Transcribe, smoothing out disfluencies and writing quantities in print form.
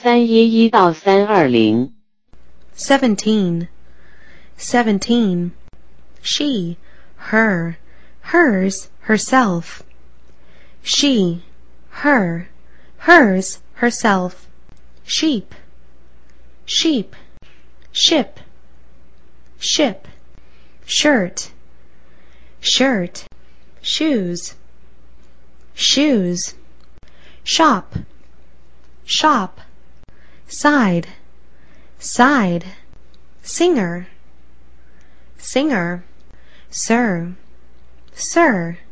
311到320 17. 17. She, her, hers, herself. She, her, hers, herself. Sheep, sheep, ship, ship. Shirt, shirt, shoes, shoes. Shop, shop, side, side. Singer, singer. Sir, sir.